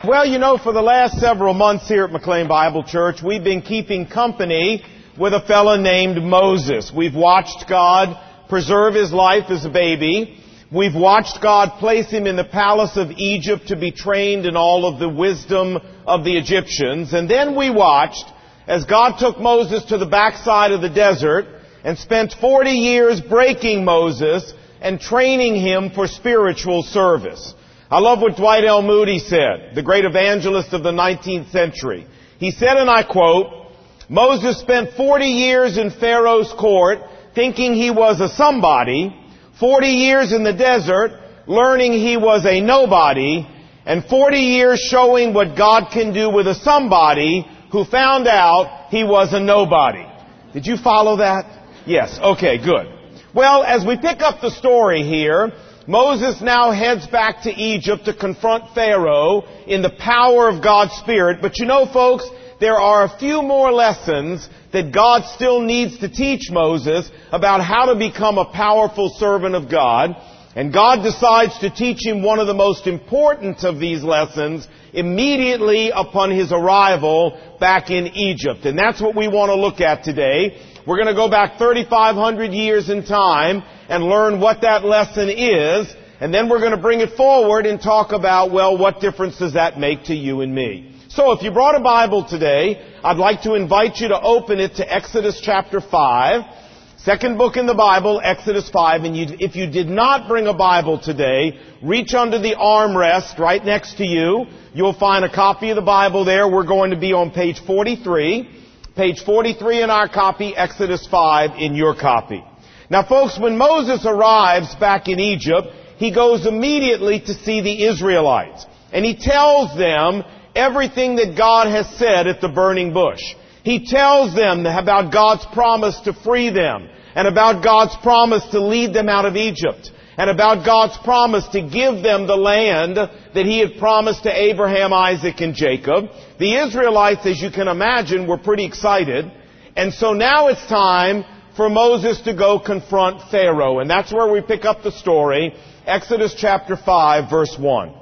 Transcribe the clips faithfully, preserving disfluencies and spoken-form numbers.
Well, you know, for the last several months here at McLean Bible Church, we've been keeping company with a fellow named Moses. We've watched God preserve his life as a baby. We've watched God place him in the palace of Egypt to be trained in all of the wisdom of the Egyptians. And then we watched as God took Moses to the backside of the desert and spent forty years breaking Moses and training him for spiritual service. I love what Dwight L. Moody said, the great evangelist of the nineteenth century. He said, and I quote, "Moses spent forty years in Pharaoh's court thinking he was a somebody, forty years in the desert learning he was a nobody, and forty years showing what God can do with a somebody who found out he was a nobody." Did you follow that? Yes. Okay, good. Well, as we pick up the story here, Moses now heads back to Egypt to confront Pharaoh in the power of God's Spirit. But you know, folks, there are a few more lessons that God still needs to teach Moses about how to become a powerful servant of God. And God decides to teach him one of the most important of these lessons immediately upon his arrival back in Egypt. And that's what we want to look at today. We're going to go back thirty-five hundred years in time and learn what that lesson is. And then we're going to bring it forward and talk about, well, what difference does that make to you and me? So if you brought a Bible today, I'd like to invite you to open it to Exodus chapter five. Second book in the Bible, Exodus five. And you, if you did not bring a Bible today, reach under the armrest right next to you. You'll find a copy of the Bible there. We're going to be on page forty-three. Page forty-three in our copy, Exodus five in your copy. Now, folks, when Moses arrives back in Egypt, he goes immediately to see the Israelites. And he tells them everything that God has said at the burning bush. He tells them about God's promise to free them, and about God's promise to lead them out of Egypt, and about God's promise to give them the land that He had promised to Abraham, Isaac, and Jacob. The Israelites, as you can imagine, were pretty excited. And so now it's time for Moses to go confront Pharaoh. And that's where we pick up the story, Exodus chapter five, verse one.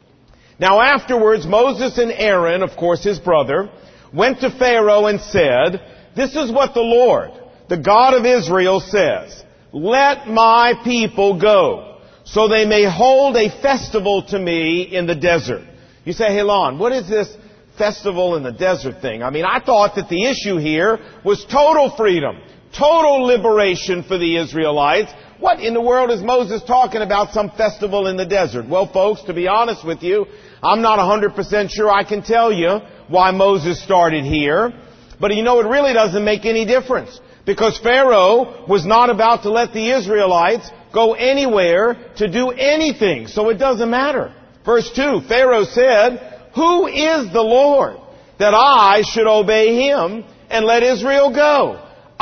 Now afterwards, Moses and Aaron, of course his brother, went to Pharaoh and said, "This is what the Lord, the God of Israel, says. Let my people go, so they may hold a festival to me in the desert." You say, "Hey, Lon, what is this festival in the desert thing?" I mean, I thought that the issue here was total freedom, total liberation for the Israelites. What in the world is Moses talking about, some festival in the desert? Well, folks, to be honest with you, I'm not one hundred percent sure I can tell you why Moses started here. But you know, it really doesn't make any difference, because Pharaoh was not about to let the Israelites go anywhere to do anything. So it doesn't matter. Verse two, Pharaoh said, "Who is the Lord that I should obey Him and let Israel go?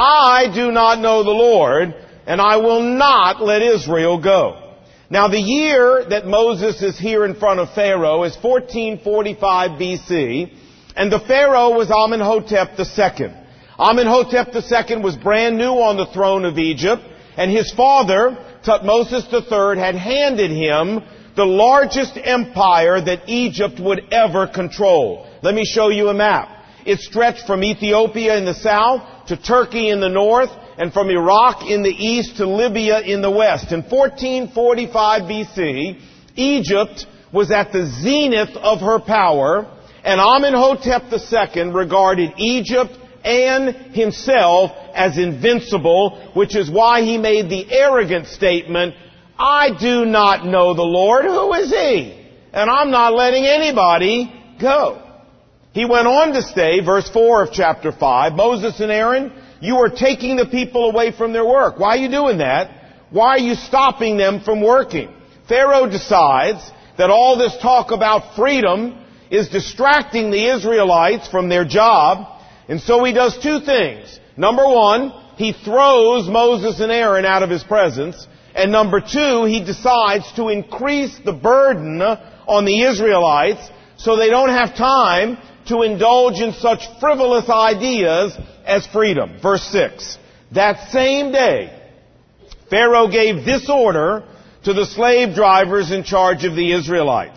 I do not know the Lord, and I will not let Israel go." Now the year that Moses is here in front of Pharaoh is fourteen forty-five B C, and the Pharaoh was Amenhotep the second. Amenhotep the second was brand new on the throne of Egypt, and his father, Tutmosis the third, had handed him the largest empire that Egypt would ever control. Let me show you a map. It stretched from Ethiopia in the south to Turkey in the north, and from Iraq in the east to Libya in the west. In fourteen forty-five B C, Egypt was at the zenith of her power, and Amenhotep the second regarded Egypt and himself as invincible, which is why he made the arrogant statement, "I do not know the Lord. Who is He? And I'm not letting anybody go." He went on to say, verse four of chapter five, "Moses and Aaron, you are taking the people away from their work." Why are you doing that? Why are you stopping them from working? Pharaoh decides that all this talk about freedom is distracting the Israelites from their job. And so he does two things. Number one, he throws Moses and Aaron out of his presence. And number two, he decides to increase the burden on the Israelites so they don't have time to indulge in such frivolous ideas as freedom. Verse six. That same day, Pharaoh gave this order to the slave drivers in charge of the Israelites.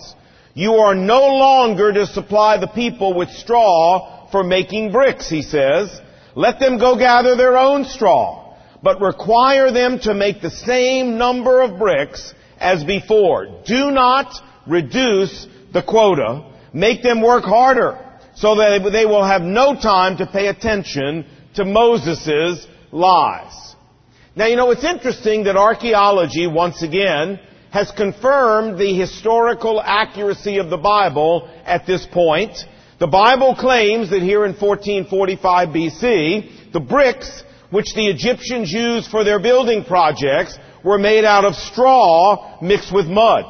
You are no longer to supply the people with straw for making bricks, he says. Let them go gather their own straw, but require them to make the same number of bricks as before. Do not reduce the quota. Make them work harder, so that they will have no time to pay attention to Moses' lies. Now, you know, it's interesting that archaeology, once again, has confirmed the historical accuracy of the Bible at this point. The Bible claims that here in fourteen forty-five B C, the bricks which the Egyptians used for their building projects were made out of straw mixed with mud.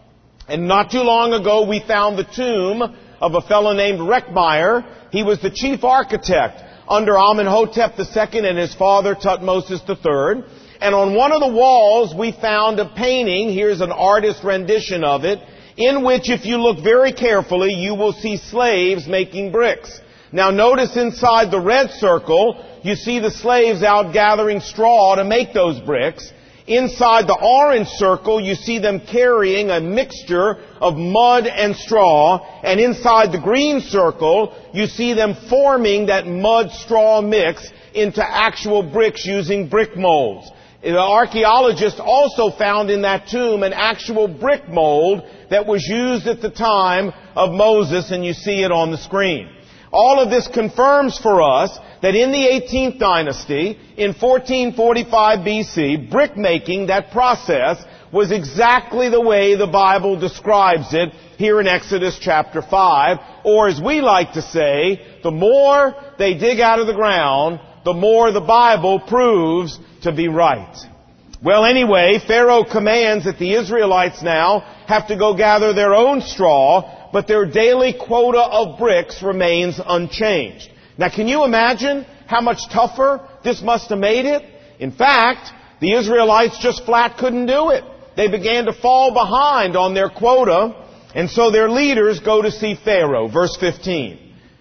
And not too long ago, we found the tomb of a fellow named Reckmeyer. He was the chief architect under Amenhotep the Second and his father Tutmosis the Third. And on one of the walls, we found a painting. Here's an artist rendition of it, in which, if you look very carefully, you will see slaves making bricks. Now, notice inside the red circle, you see the slaves out gathering straw to make those bricks. Inside the orange circle, you see them carrying a mixture of mud and straw. And inside the green circle, you see them forming that mud-straw mix into actual bricks using brick molds. The archaeologists also found in that tomb an actual brick mold that was used at the time of Moses, and you see it on the screen. All of this confirms for us that in the eighteenth dynasty, in fourteen forty-five B C, brick making, that process, was exactly the way the Bible describes it here in Exodus chapter five. Or as we like to say, the more they dig out of the ground, the more the Bible proves to be right. Well, anyway, Pharaoh commands that the Israelites now have to go gather their own straw, but their daily quota of bricks remains unchanged. Now, can you imagine how much tougher this must have made it? In fact, the Israelites just flat couldn't do it. They began to fall behind on their quota, and so their leaders go to see Pharaoh. Verse fifteen.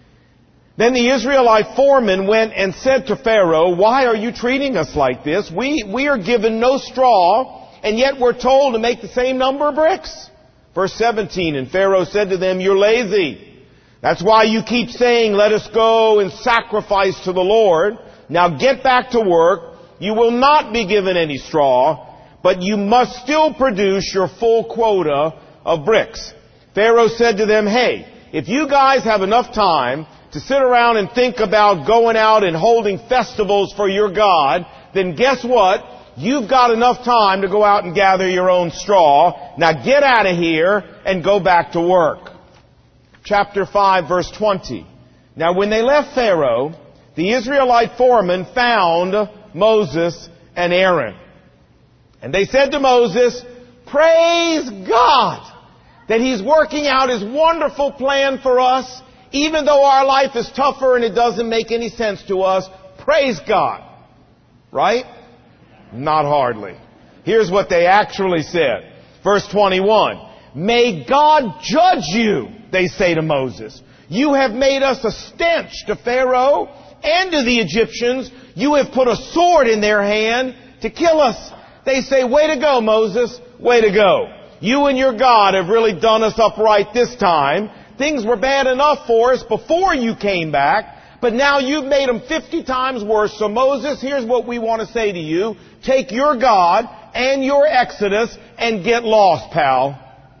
Then the Israelite foreman went and said to Pharaoh, "Why are you treating us like this? We, we are given no straw, and yet we're told to make the same number of bricks." Verse seventeen, and Pharaoh said to them, "You're lazy. That's why you keep saying, 'Let us go and sacrifice to the Lord.' Now get back to work. You will not be given any straw, but you must still produce your full quota of bricks." Pharaoh said to them, "Hey, if you guys have enough time to sit around and think about going out and holding festivals for your God, then guess what? You've got enough time to go out and gather your own straw. Now get out of here and go back to work." Chapter five, verse twenty. Now when they left Pharaoh, the Israelite foremen found Moses and Aaron. And they said to Moses, "Praise God that He's working out His wonderful plan for us, even though our life is tougher and it doesn't make any sense to us. Praise God." Right? Not hardly. Here's what they actually said. Verse twenty-one. "May God judge you," they say to Moses. "You have made us a stench to Pharaoh and to the Egyptians. You have put a sword in their hand to kill us." They say, "Way to go, Moses. Way to go. You and your God have really done us up right this time. Things were bad enough for us before you came back, but now you've made them fifty times worse. So Moses, here's what we want to say to you. Take your God and your Exodus and get lost, pal."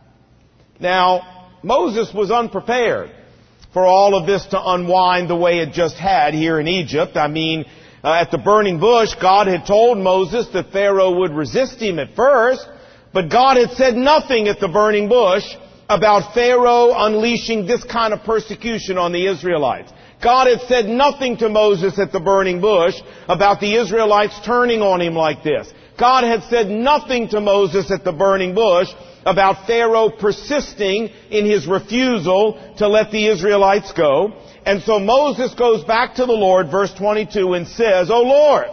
Now, Moses was unprepared for all of this to unwind the way it just had here in Egypt. I mean, uh, at the burning bush, God had told Moses that Pharaoh would resist him at first, but God had said nothing at the burning bush about Pharaoh unleashing this kind of persecution on the Israelites. God had said nothing to Moses at the burning bush about the Israelites turning on him like this. God had said nothing to Moses at the burning bush about Pharaoh persisting in his refusal to let the Israelites go. And so Moses goes back to the Lord, verse twenty-two, and says, "O Lord,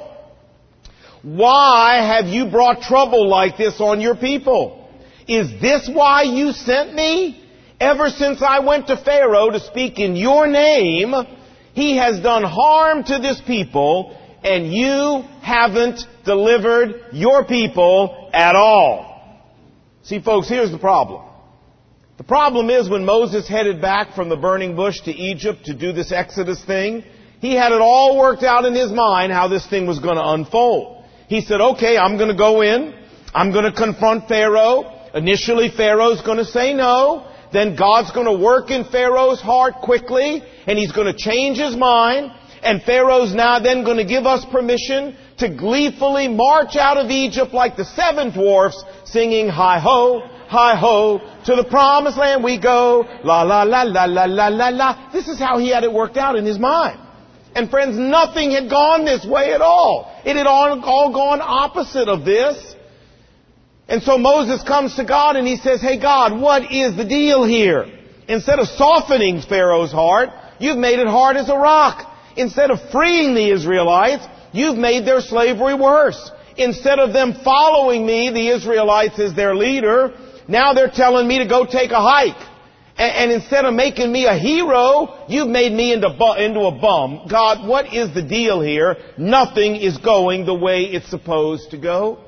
why have you brought trouble like this on your people? Is this why you sent me? Ever since I went to Pharaoh to speak in your name, he has done harm to this people, and you haven't delivered your people at all." See, folks, here's the problem. The problem is when Moses headed back from the burning bush to Egypt to do this Exodus thing, he had it all worked out in his mind how this thing was going to unfold. He said, okay, I'm going to go in. I'm going to confront Pharaoh. Initially, Pharaoh's going to say no. Then God's going to work in Pharaoh's heart quickly, and he's going to change his mind. And Pharaoh's now then going to give us permission to gleefully march out of Egypt like the seven dwarfs, singing, hi-ho, hi-ho, to the promised land we go, la la la la la la la la. This is how he had it worked out in his mind. And friends, nothing had gone this way at all. It had all, all gone opposite of this. And so Moses comes to God and he says, hey God, what is the deal here? Instead of softening Pharaoh's heart, you've made it hard as a rock. Instead of freeing the Israelites, you've made their slavery worse. Instead of them following me, the Israelites, as their leader, now they're telling me to go take a hike. And, and instead of making me a hero, you've made me into, bu- into a bum. God, what is the deal here? Nothing is going the way it's supposed to go.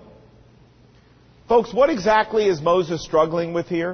Folks, what exactly is Moses struggling with here?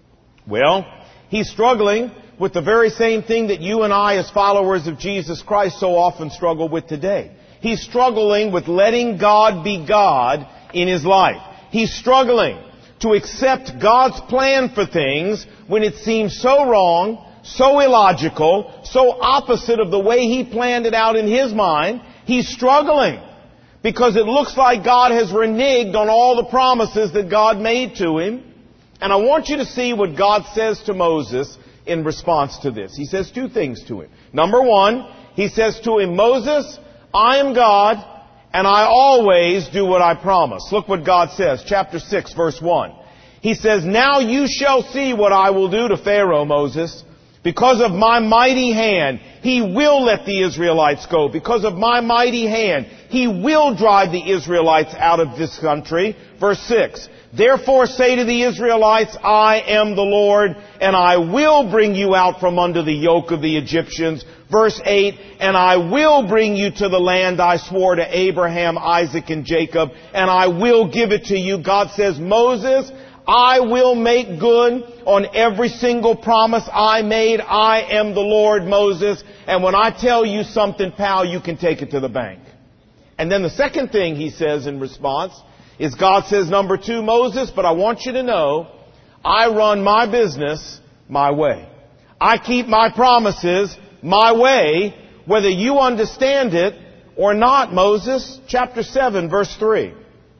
Well, he's struggling with the very same thing that you and I as followers of Jesus Christ so often struggle with today. He's struggling with letting God be God in his life. He's struggling to accept God's plan for things when it seems so wrong, so illogical, so opposite of the way he planned it out in his mind. He's struggling because it looks like God has reneged on all the promises that God made to him. And I want you to see what God says to Moses in response to this. He says two things to him. Number one, he says to him, Moses, I am God, and I always do what I promise. Look what God says, chapter six, verse one. He says, now you shall see what I will do to Pharaoh, Moses. Because of my mighty hand, he will let the Israelites go. Because of my mighty hand, he will drive the Israelites out of this country. Verse six. Therefore say to the Israelites, I am the Lord, and I will bring you out from under the yoke of the Egyptians. Verse eight, and I will bring you to the land I swore to Abraham, Isaac, and Jacob, and I will give it to you. God says, Moses, I will make good on every single promise I made. I am the Lord, Moses. And when I tell you something, pal, you can take it to the bank. And then the second thing he says in response is God says, number two, Moses, but I want you to know, I run my business my way. I keep my promises my way, whether you understand it or not, Moses. Chapter seven, verse three.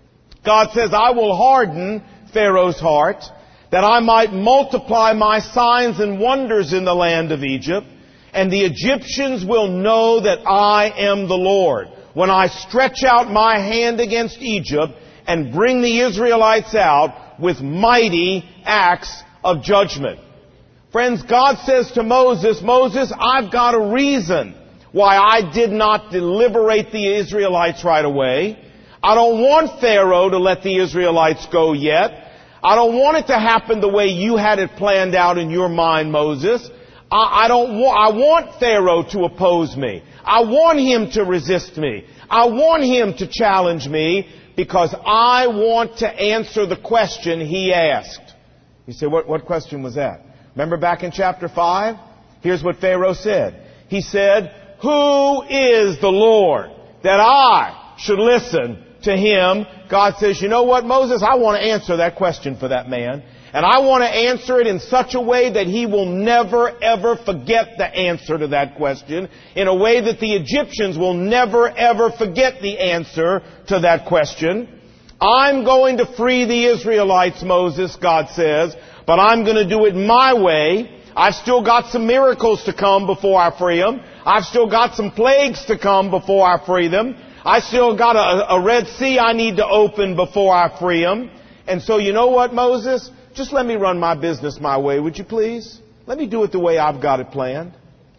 God says, I will harden Pharaoh's heart, that I might multiply my signs and wonders in the land of Egypt, and the Egyptians will know that I am the Lord, when I stretch out my hand against Egypt and bring the Israelites out with mighty acts of judgment. Friends, God says to Moses, Moses, I've got a reason why I did not liberate the Israelites right away. I don't want Pharaoh to let the Israelites go yet. I don't want it to happen the way you had it planned out in your mind, Moses. I, I don't want, I want Pharaoh to oppose me. I want him to resist me. I want him to challenge me because I want to answer the question he asked. You say, what, what question was that? Remember back in chapter five? Here's what Pharaoh said. He said, who is the Lord that I should listen to him? God says, you know what, Moses? I want to answer that question for that man. And I want to answer it in such a way that he will never, ever forget the answer to that question. In a way that the Egyptians will never, ever forget the answer to that question. I'm going to free the Israelites, Moses, God says, but I'm going to do it my way. I've still got some miracles to come before I free them. I've still got some plagues to come before I free them. I still got a, a Red Sea I need to open before I free them. And so you know what, Moses? Just let me run my business my way, would you please? Let me do it the way I've got it planned.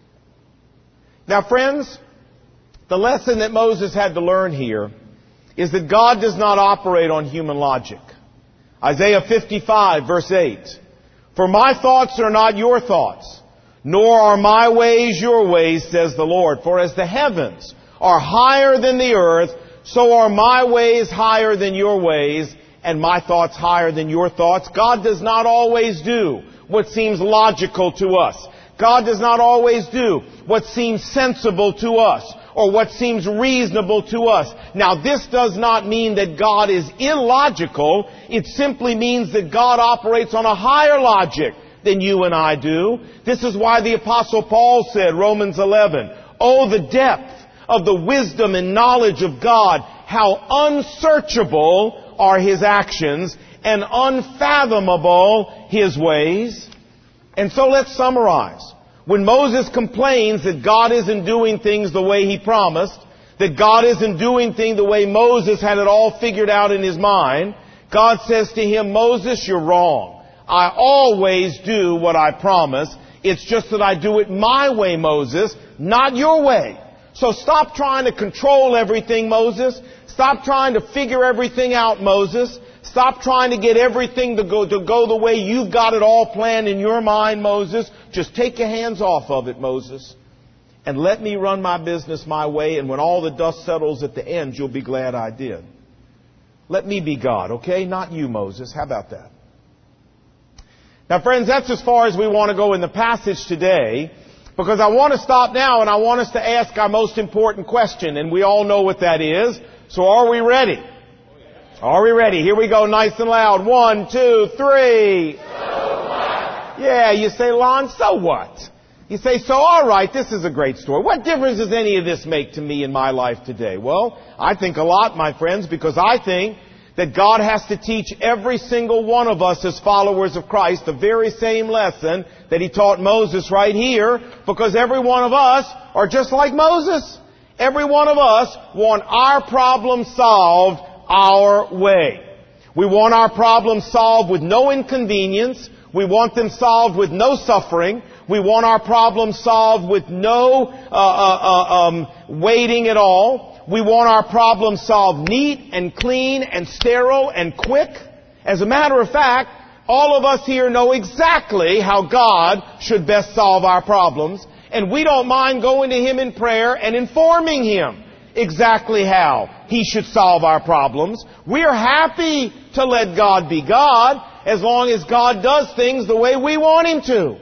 Now, friends, the lesson that Moses had to learn here is that God does not operate on human logic. Isaiah fifty-five, verse eight. For my thoughts are not your thoughts, nor are my ways your ways, says the Lord. For as the heavens are higher than the earth, so are my ways higher than your ways, and my thoughts higher than your thoughts. God does not always do what seems logical to us. God does not always do what seems sensible to us or what seems reasonable to us. Now, this does not mean that God is illogical. It simply means that God operates on a higher logic than you and I do. This is why the Apostle Paul said, Romans eleven, "Oh, the depth of the wisdom and knowledge of God, how unsearchable are His actions and unfathomable His ways." And so let's summarize. When Moses complains that God isn't doing things the way He promised, that God isn't doing things the way Moses had it all figured out in his mind, God says to him, "Moses, you're wrong. I always do what I promise. It's just that I do it my way, Moses, not your way. So stop trying to control everything, Moses. Stop trying to figure everything out, Moses. Stop trying to get everything to go, to go the way you've got it all planned in your mind, Moses. Just take your hands off of it, Moses. And let me run my business my way, and when all the dust settles at the end, you'll be glad I did. Let me be God, okay? Not you, Moses. How about that? Now, friends, that's as far as we want to go in the passage today, because I want to stop now and I want us to ask our most important question, and we all know what that is. So are we ready? Are we ready? Here we go, nice and loud. One, two, three. So what? Yeah, you say, Lon, so what? You say, so all right, this is a great story. What difference does any of this make to me in my life today? Well, I think a lot, my friends, because I think that God has to teach every single one of us as followers of Christ the very same lesson that He taught Moses right here, because every one of us are just like Moses. Every one of us want our problem solved our way. We want our problems solved with no inconvenience. We want them solved with no suffering. We want our problems solved with no uh, uh, uh, um, waiting at all. We want our problems solved neat and clean and sterile and quick. As a matter of fact, all of us here know exactly how God should best solve our problems, and we don't mind going to Him in prayer and informing Him exactly how He should solve our problems. We're happy to let God be God as long as God does things the way we want Him to.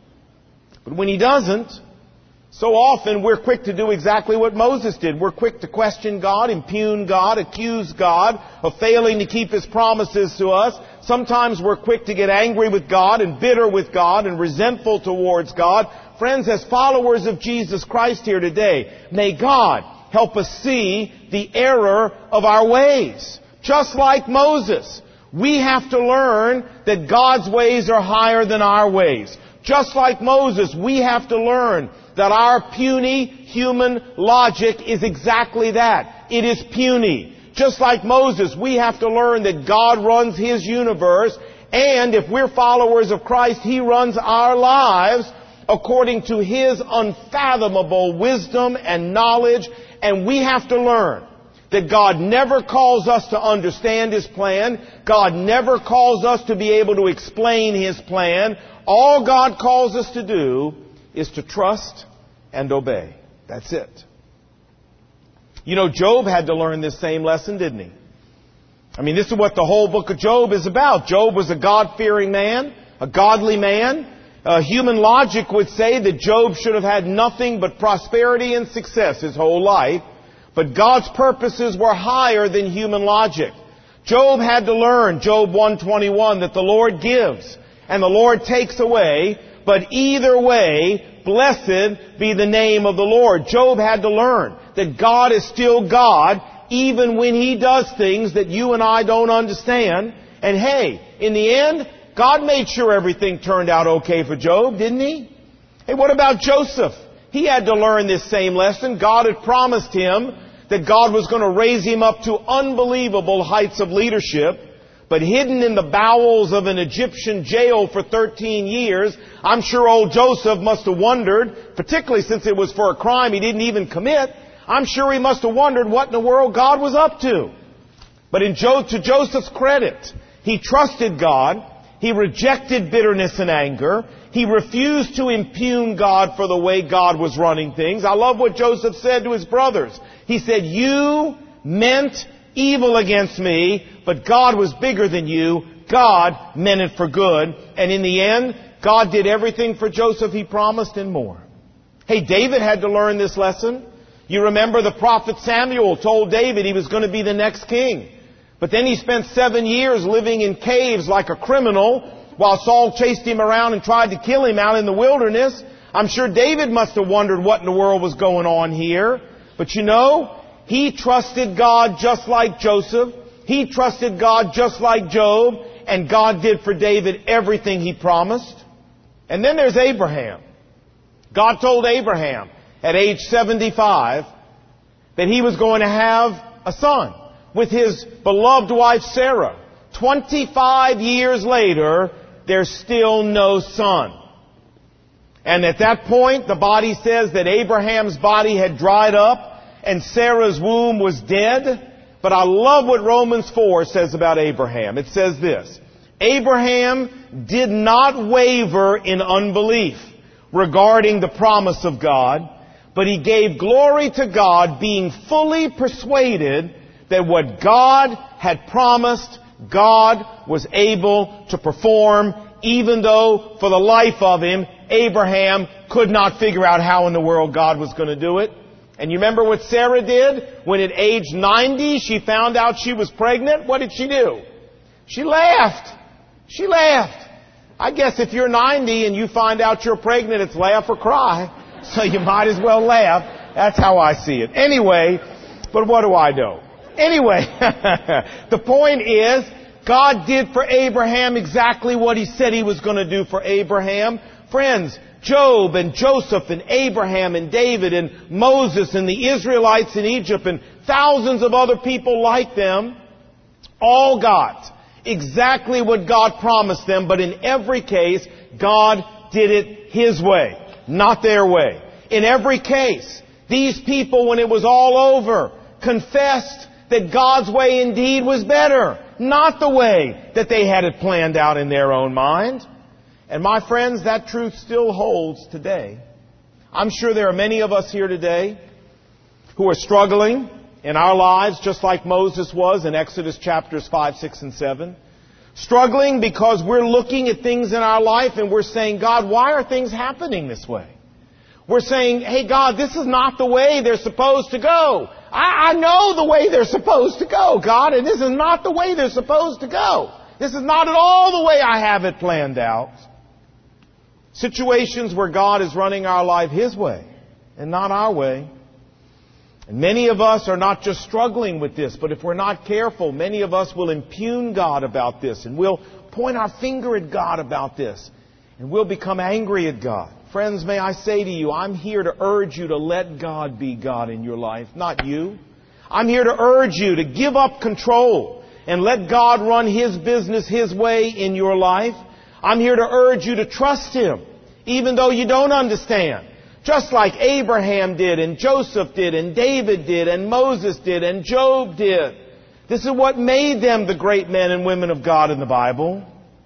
But when He doesn't, so often we're quick to do exactly what Moses did. We're quick to question God, impugn God, accuse God of failing to keep His promises to us. Sometimes we're quick to get angry with God and bitter with God and resentful towards God. Friends, as followers of Jesus Christ here today, may God help us see the error of our ways. Just like Moses, we have to learn that God's ways are higher than our ways. Just like Moses, we have to learn that our puny human logic is exactly that. It is puny. Just like Moses, we have to learn that God runs His universe, and if we're followers of Christ, He runs our lives according to His unfathomable wisdom and knowledge. And we have to learn that God never calls us to understand His plan. God never calls us to be able to explain His plan. All God calls us to do is to trust and obey. That's it. You know, Job had to learn this same lesson, didn't he? I mean, this is what the whole book of Job is about. Job was a God-fearing man, a godly man. Uh, human logic would say that Job should have had nothing but prosperity and success his whole life. But God's purposes were higher than human logic. Job had to learn, Job one twenty-one, that the Lord gives and the Lord takes away. But either way, blessed be the name of the Lord. Job had to learn that God is still God, even when He does things that you and I don't understand. And hey, in the end, God made sure everything turned out okay for Job, didn't He? Hey, what about Joseph? He had to learn this same lesson. God had promised him that God was going to raise him up to unbelievable heights of leadership. But hidden in the bowels of an Egyptian jail for thirteen years, I'm sure old Joseph must have wondered, particularly since it was for a crime he didn't even commit, I'm sure he must have wondered what in the world God was up to. But in jo- to Joseph's credit, he trusted God. He rejected bitterness and anger. He refused to impugn God for the way God was running things. I love what Joseph said to his brothers. He said, "You meant evil against me, but God was bigger than you. God meant it for good." And in the end, God did everything for Joseph He promised and more. Hey, David had to learn this lesson. You remember the prophet Samuel told David he was going to be the next king. But then he spent seven years living in caves like a criminal while Saul chased him around and tried to kill him out in the wilderness. I'm sure David must have wondered what in the world was going on here. But you know, he trusted God just like Joseph. He trusted God just like Job. And God did for David everything He promised. And then there's Abraham. God told Abraham at age seventy-five that he was going to have a son with his beloved wife Sarah. twenty-five years later, there's still no son. And at that point, the body says that Abraham's body had dried up and Sarah's womb was dead. But I love what Romans four says about Abraham. It says this: Abraham did not waver in unbelief regarding the promise of God, but he gave glory to God, being fully persuaded that what God had promised, God was able to perform, even though for the life of him, Abraham could not figure out how in the world God was going to do it. And you remember what Sarah did? When at age ninety she found out she was pregnant, what did she do? She laughed. She laughed. I guess if you're ninety and you find out you're pregnant, it's laugh or cry. So you might as well laugh. That's how I see it. Anyway, but what do I know? Anyway, the point is, God did for Abraham exactly what He said He was going to do for Abraham. Friends, Job and Joseph and Abraham and David and Moses and the Israelites in Egypt and thousands of other people like them all got exactly what God promised them, but in every case, God did it His way, not their way. In every case, these people, when it was all over, confessed that God's way indeed was better, not the way that they had it planned out in their own mind. And my friends, that truth still holds today. I'm sure there are many of us here today who are struggling in our lives just like Moses was in Exodus chapters five, six, and seven. Struggling because we're looking at things in our life and we're saying, God, why are things happening this way? We're saying, hey, God, this is not the way they're supposed to go. I, I know the way they're supposed to go, God, and this is not the way they're supposed to go. This is not at all the way I have it planned out. Situations where God is running our life His way and not our way. And many of us are not just struggling with this, but if we're not careful, many of us will impugn God about this, and we'll point our finger at God about this, and we'll become angry at God. Friends, may I say to you, I'm here to urge you to let God be God in your life, not you. I'm here to urge you to give up control and let God run His business His way in your life. I'm here to urge you to trust Him, even though you don't understand. Just like Abraham did, and Joseph did, and David did, and Moses did, and Job did. This is what made them the great men and women of God in the Bible.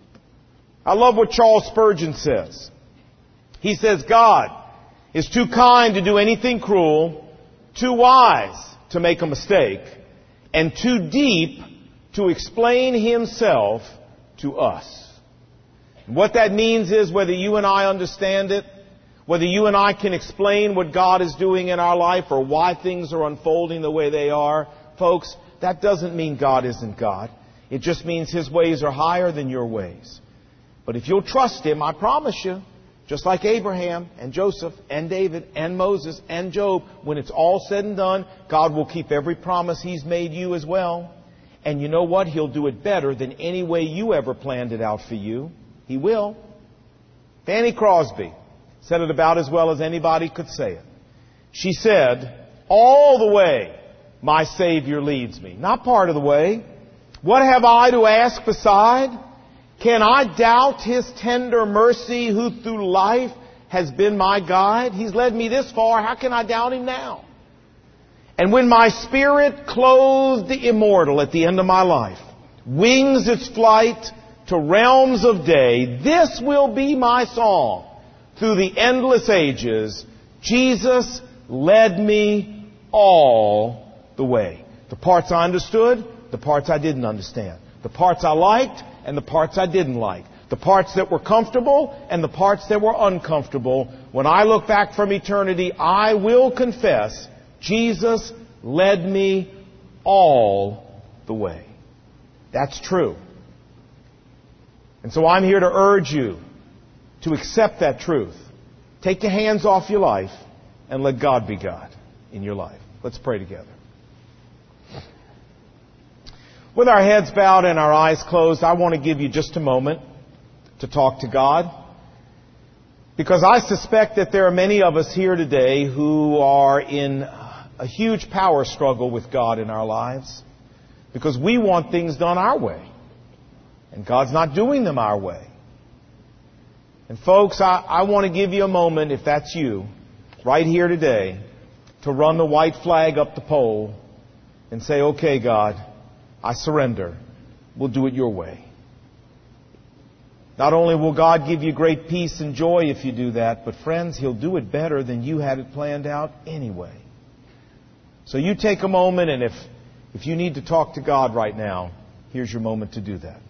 I love what Charles Spurgeon says. He says, God is too kind to do anything cruel, too wise to make a mistake, and too deep to explain Himself to us. What that means is whether you and I understand it, whether you and I can explain what God is doing in our life or why things are unfolding the way they are, folks, that doesn't mean God isn't God. It just means His ways are higher than your ways. But if you'll trust Him, I promise you, just like Abraham and Joseph and David and Moses and Job, when it's all said and done, God will keep every promise He's made you as well. And you know what? He'll do it better than any way you ever planned it out for you. He will. Fanny Crosby said it about as well as anybody could say it. She said, all the way my Savior leads me. Not part of the way. What have I to ask beside? Can I doubt His tender mercy who through life has been my guide? He's led me this far. How can I doubt Him now? And when my spirit clothed the immortal at the end of my life, wings its flight to realms of day, this will be my song. Through the endless ages, Jesus led me all the way. The parts I understood, the parts I didn't understand. The parts I liked, and the parts I didn't like. The parts that were comfortable and the parts that were uncomfortable. When I look back from eternity, I will confess Jesus led me all the way. That's true. And so I'm here to urge you to accept that truth. Take your hands off your life and let God be God in your life. Let's pray together. With our heads bowed and our eyes closed, I want to give you just a moment to talk to God. Because I suspect that there are many of us here today who are in a huge power struggle with God in our lives. Because we want things done our way. And God's not doing them our way. And folks, I, I want to give you a moment, if that's you, right here today, to run the white flag up the pole and say, okay, God, I surrender. We'll do it your way. Not only will God give you great peace and joy if you do that, but friends, He'll do it better than you had it planned out anyway. So you take a moment, and if, if you need to talk to God right now, here's your moment to do that.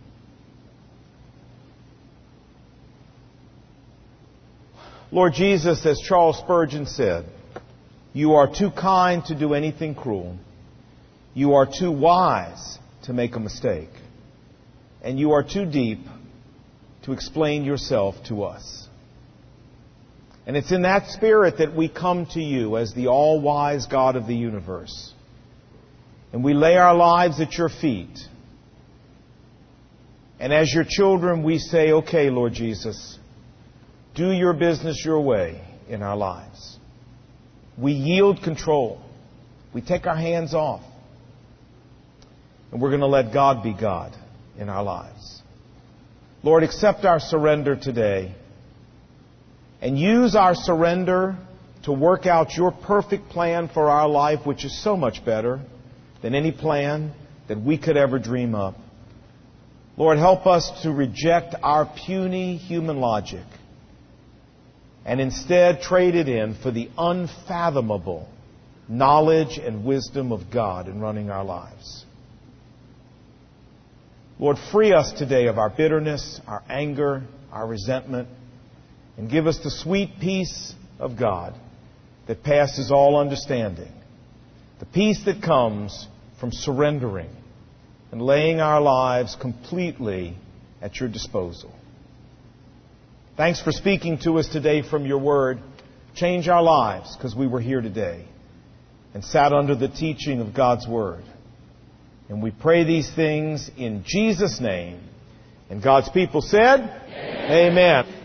Lord Jesus, as Charles Spurgeon said, you are too kind to do anything cruel. You are too wise to make a mistake. And you are too deep to explain yourself to us. And it's in that spirit that we come to you as the all-wise God of the universe. And we lay our lives at your feet. And as your children, we say, okay, Lord Jesus, do your business your way in our lives. We yield control. We take our hands off. And we're going to let God be God in our lives. Lord, accept our surrender today. And use our surrender to work out your perfect plan for our life, which is so much better than any plan that we could ever dream up. Lord, help us to reject our puny human logic and instead trade it in for the unfathomable knowledge and wisdom of God in running our lives. Lord, free us today of our bitterness, our anger, our resentment, and give us the sweet peace of God that passes all understanding. The peace that comes from surrendering and laying our lives completely at your disposal. Thanks for speaking to us today from your word. Change our lives because we were here today and sat under the teaching of God's word. And we pray these things in Jesus' name. And God's people said, Amen. Amen.